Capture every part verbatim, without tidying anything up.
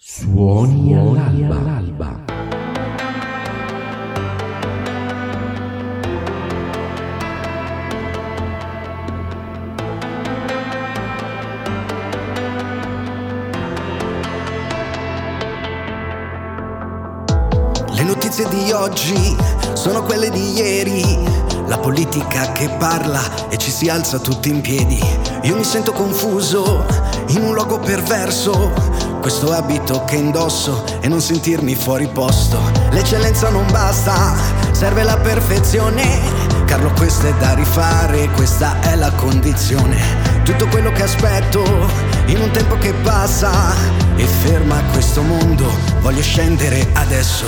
Suoni all'alba. Le notizie di oggi sono quelle di ieri, la politica che parla e ci si alza tutti in piedi. Io mi sento confuso in un luogo perverso, questo abito che indosso e non sentirmi fuori posto. L'eccellenza non basta, serve la perfezione. Carlo, questo è da rifare, questa è la condizione. Tutto quello che aspetto in un tempo che passa e ferma questo mondo, voglio scendere adesso.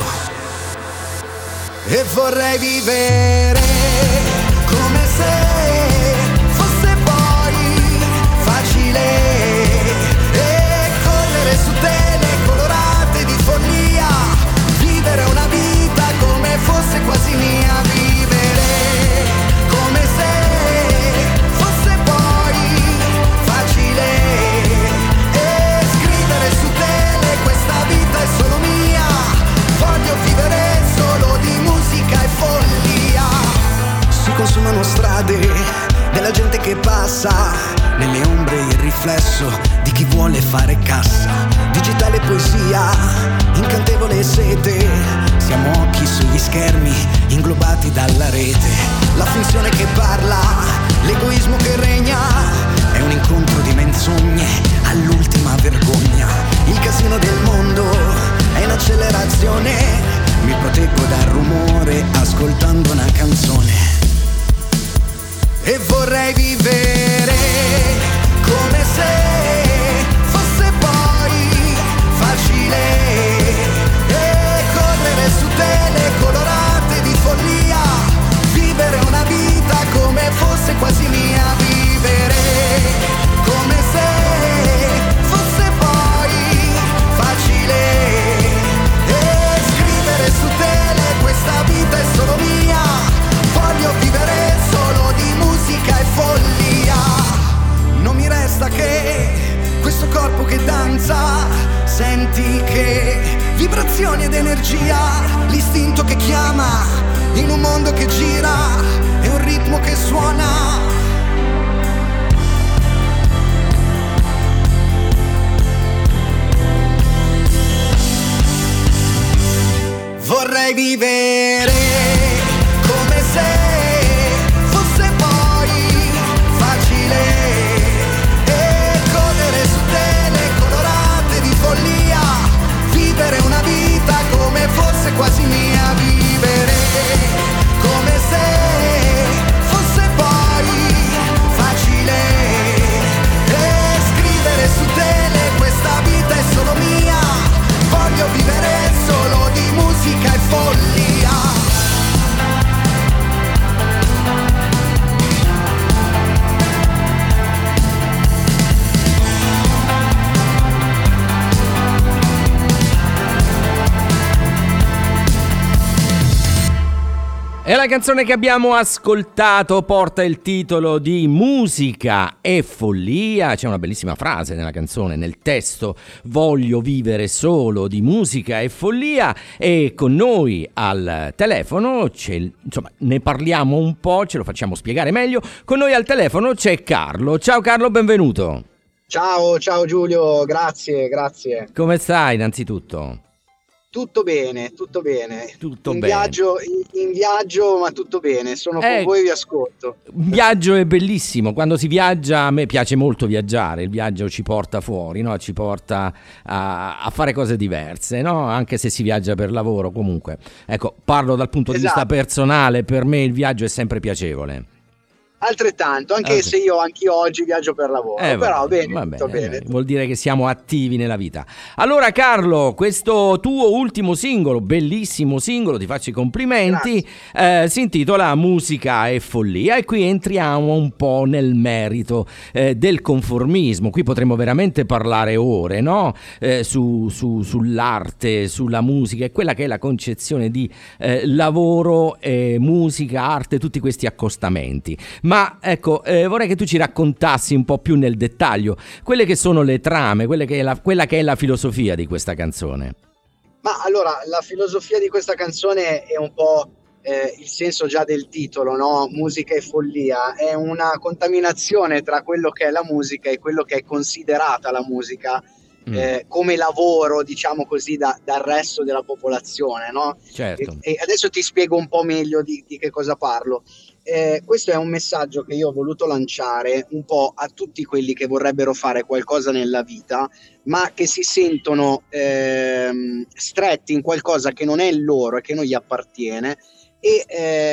E vorrei vivere come se fosse poi facile e correre su tele colorate di follia, vivere una vita come fosse quasi mia, vivere come se fosse poi facile e scrivere su tele questa vita è solo mia, voglio vivere solo di musica e follia. Si consumano strade della gente che passa, nelle ombre il riflesso di chi vuole fare cassa. Digitale poesia, incantevole sete, siamo occhi sugli schermi inglobati dalla rete. La finzione che parla, l'egoismo che regna, è un incontro di menzogne all'ultima vergogna. Il casino del mondo è in accelerazione, mi proteggo dal rumore ascoltando una canzone. E vorrei vivere come se fosse poi facile e correre su tele colorate di follia, vivere una vita come fosse quasi mia, vivere come se fosse poi facile e scrivere su tele questa vita è solo mia, voglio vivere solo di musica e follia. Non mi resta che questo corpo che danza, senti che vibrazioni ed energia, l'istinto che chiama in un mondo che gira e un ritmo che suona. Vorrei vivere come se fosse poi facile e correre su tele colorate di follia, vivere una vita come fosse quasi mia, vivere come se fosse poi facile e scrivere su tele questa vita è solo mia, voglio vivere solo di musica e follia. E la canzone che abbiamo ascoltato porta il titolo di Musica e Follia. C'è una bellissima frase nella canzone, nel testo: voglio vivere solo di musica e follia. E con noi al telefono c'è, insomma, ne parliamo un po', ce lo facciamo spiegare meglio. Con noi al telefono c'è Carlo. Ciao Carlo, benvenuto. Ciao, ciao Giulio, grazie, grazie. Come stai innanzitutto? Tutto bene, tutto bene. Tutto in bene. Viaggio, in, in viaggio, ma tutto bene. Sono Eh, con voi e vi ascolto. Un viaggio è bellissimo. Quando si viaggia, a me piace molto viaggiare. Il viaggio ci porta fuori, no? Ci porta a, a fare cose diverse, no? Anche se si viaggia per lavoro, comunque. Ecco, parlo dal punto Esatto. di vista personale. Per me il viaggio è sempre piacevole. Altrettanto, anche Ah, se io anch'io oggi viaggio per lavoro, Eh, però va- bene, va tutto bene, bene. eh, vuol dire che siamo attivi nella vita. Allora Carlo, questo tuo ultimo singolo, bellissimo singolo, ti faccio i complimenti, eh, si intitola Musica e Follia, e qui entriamo un po' nel merito eh, del conformismo. Qui potremmo veramente parlare ore, no? Eh, su, su, sull'arte, sulla musica e quella che è la concezione di eh, lavoro, eh, musica, arte, tutti questi accostamenti. Ma ecco, eh, vorrei che tu ci raccontassi un po' più nel dettaglio quelle che sono le trame, quelle che è la, quella che è la filosofia di questa canzone. Ma allora, la filosofia di questa canzone è un po' eh, il senso già del titolo, no? Musica e follia, è una contaminazione tra quello che è la musica e quello che è considerata la musica mm. eh, come lavoro, diciamo così, da, dal resto della popolazione, no? Certo. E, e adesso ti spiego un po' meglio di, di che cosa parlo. Eh, questo è un messaggio che io ho voluto lanciare un po' a tutti quelli che vorrebbero fare qualcosa nella vita, ma che si sentono ehm, stretti in qualcosa che non è il loro e che non gli appartiene. E,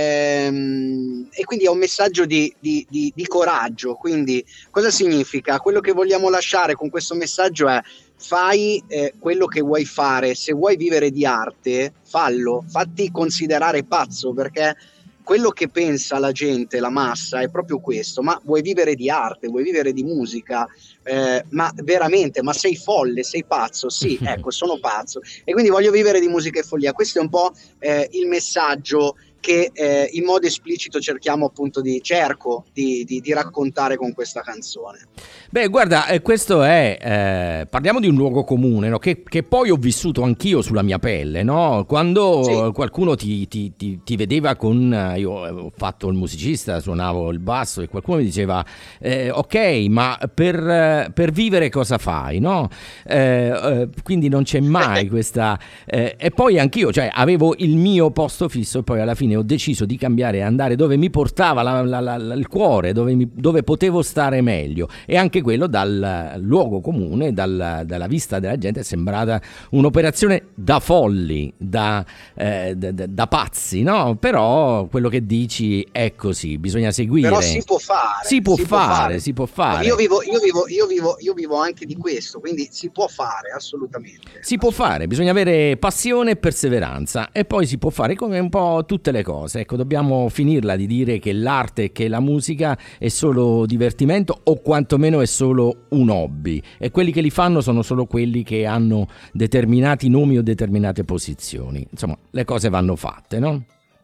ehm, e quindi è un messaggio di, di, di, di coraggio. Quindi cosa significa? Quello che vogliamo lasciare con questo messaggio è: fai eh, quello che vuoi fare. Se vuoi vivere di arte, fallo, fatti considerare pazzo, perché quello che pensa la gente, la massa, è proprio questo: ma vuoi vivere di arte, vuoi vivere di musica, eh, ma veramente, ma sei folle, sei pazzo? Sì, ecco, sono pazzo, e quindi voglio vivere di musica e follia. Questo è un po' eh, il messaggio che eh, in modo esplicito cerchiamo appunto di cerco di, di, di raccontare con questa canzone. Beh, guarda, eh, questo è eh, parliamo di un luogo comune, no? che, che poi ho vissuto anch'io sulla mia pelle, no? Quando sì. qualcuno ti, ti, ti, ti vedeva con, io ho fatto il musicista, suonavo il basso, e qualcuno mi diceva eh, ok, ma per, per vivere cosa fai, no? Eh, eh, quindi non c'è mai questa eh, e poi anch'io, cioè, avevo il mio posto fisso, e poi alla fine ho deciso di cambiare e andare dove mi portava la, la, la, il cuore, dove, mi, dove potevo stare meglio, e anche quello dal luogo comune, dal, dalla vista della gente è sembrata un'operazione da folli, da, eh, da, da, da pazzi, no? Però quello che dici è così, bisogna seguire. Però si può fare. Si può, si fare, può fare, si può fare. Io vivo, io, vivo, io, vivo, io vivo anche di questo, quindi si può fare, assolutamente. Si può fare, bisogna avere passione e perseveranza, e poi si può fare come un po' tutte le cose. Ecco, dobbiamo finirla di dire che l'arte e che la musica è solo divertimento, o quantomeno è solo un hobby, e quelli che li fanno sono solo quelli che hanno determinati nomi o determinate posizioni. Insomma, le cose vanno fatte, no?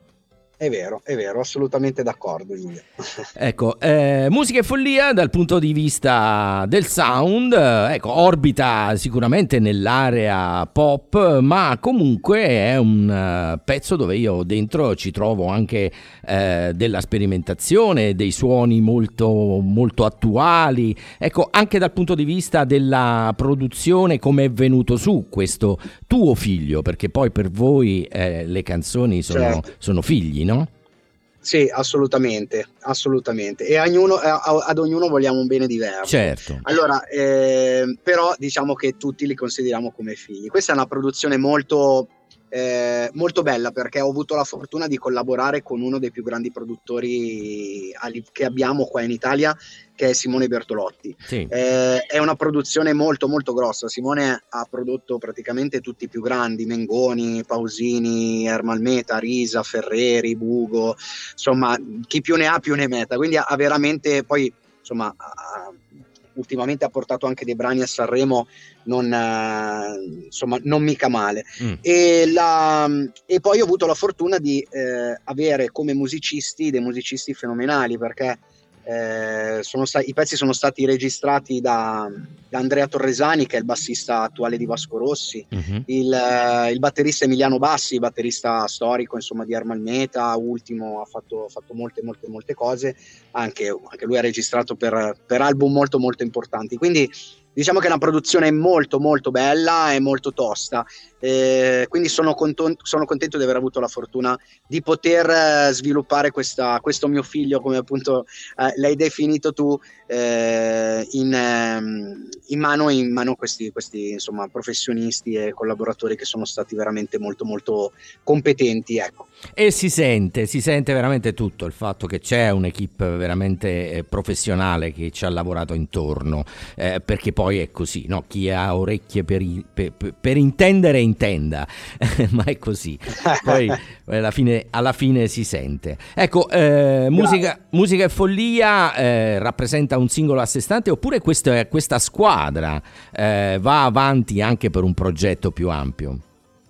È vero, è vero, assolutamente d'accordo, Giulio. Ecco, eh, musica e follia dal punto di vista del sound, ecco, orbita sicuramente nell'area pop, ma comunque è un uh, pezzo dove io dentro ci trovo anche eh, della sperimentazione, dei suoni molto, molto attuali, ecco, anche dal punto di vista della produzione, come è venuto su questo tuo figlio, perché poi per voi eh, le canzoni sono, certo. sono figli, no? Sì, assolutamente, assolutamente. E ognuno, ad ognuno vogliamo un bene diverso. Certo. Allora, eh, però diciamo che tutti li consideriamo come figli. Questa è una produzione molto, eh, molto bella, perché ho avuto la fortuna di collaborare con uno dei più grandi produttori che abbiamo qua in Italia, che è Simone Bertolotti. Sì. Eh, è una produzione molto molto grossa. Simone ha prodotto praticamente tutti i più grandi: Mengoni, Pausini, Ermal Meta, Risa, Ferreri, Bugo, insomma chi più ne ha più ne metta. Quindi ha veramente, poi insomma ha, ultimamente ha portato anche dei brani a Sanremo non, eh, insomma non mica male. mm. e, la, e poi ho avuto la fortuna di eh, avere come musicisti dei musicisti fenomenali, perché Eh, sono sta- i pezzi sono stati registrati da, da Andrea Torresani, che è il bassista attuale di Vasco Rossi, uh-huh. il, eh, il batterista Emiliano Bassi, batterista storico insomma di Ermal Meta, ultimo ha fatto, fatto molte molte molte cose, anche, anche lui ha registrato per, per album molto molto importanti, quindi diciamo che è una produzione molto molto bella e molto tosta, eh, quindi sono, conto- sono contento di aver avuto la fortuna di poter eh, sviluppare questa, questo mio figlio, come appunto eh, l'hai definito tu, eh, in, ehm, in mano in mano questi, questi insomma professionisti e collaboratori che sono stati veramente molto molto competenti, ecco. E si sente, si sente veramente tutto, il fatto che c'è un'equipe veramente eh, professionale che ci ha lavorato intorno, eh, perché poi è così, no? Chi ha orecchie per, per, per intendere intenda, ma è così, poi alla fine, alla fine si sente. Ecco, eh, musica, musica e follia eh, rappresenta un singolo a sé stante, oppure questa, questa squadra eh, va avanti anche per un progetto più ampio?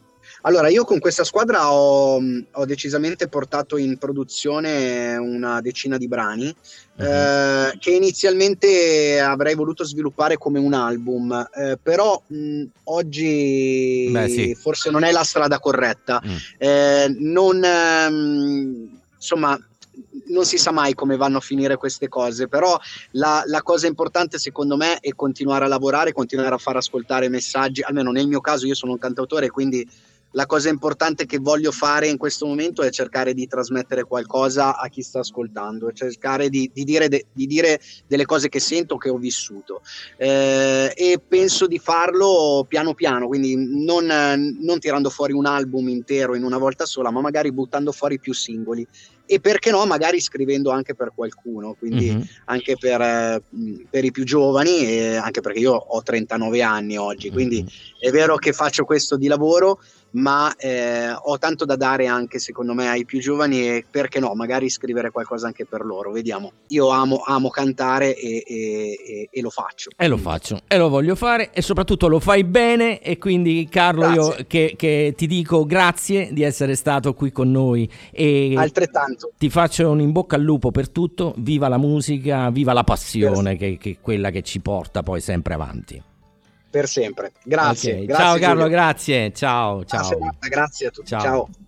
Allora, io con questa squadra ho, ho decisamente portato in produzione una decina di brani, uh-huh. eh, che inizialmente avrei voluto sviluppare come un album, eh, però mh, oggi Beh, sì. forse non è la strada corretta. Mm. Eh, non, ehm, insomma, non si sa mai come vanno a finire queste cose, però la, la cosa importante secondo me è continuare a lavorare, continuare a far ascoltare messaggi, almeno nel mio caso io sono un cantautore, quindi la cosa importante che voglio fare in questo momento è cercare di trasmettere qualcosa a chi sta ascoltando, cercare di, di, dire, de, di dire delle cose che sento, che ho vissuto, eh, e penso di farlo piano piano, quindi non, non tirando fuori un album intero in una volta sola, ma magari buttando fuori più singoli. E perché no, magari scrivendo anche per qualcuno, quindi mm-hmm. anche per, eh, per i più giovani, e anche perché io ho trentanove anni oggi, quindi mm-hmm. è vero che faccio questo di lavoro, ma eh, ho tanto da dare anche secondo me ai più giovani, e perché no, magari scrivere qualcosa anche per loro, vediamo. Io amo, amo cantare e, e, e lo faccio. E lo faccio, e lo voglio fare, e soprattutto lo fai bene, e quindi Carlo grazie. io che, che ti dico grazie di essere stato qui con noi, e altrettanto. Ti faccio un in bocca al lupo per tutto, viva la musica, viva la passione che, che è quella che ci porta poi sempre avanti. Per sempre, grazie. Okay. grazie ciao Carlo, Giulio. grazie, ciao, ciao. Grazie a tutti, ciao. ciao.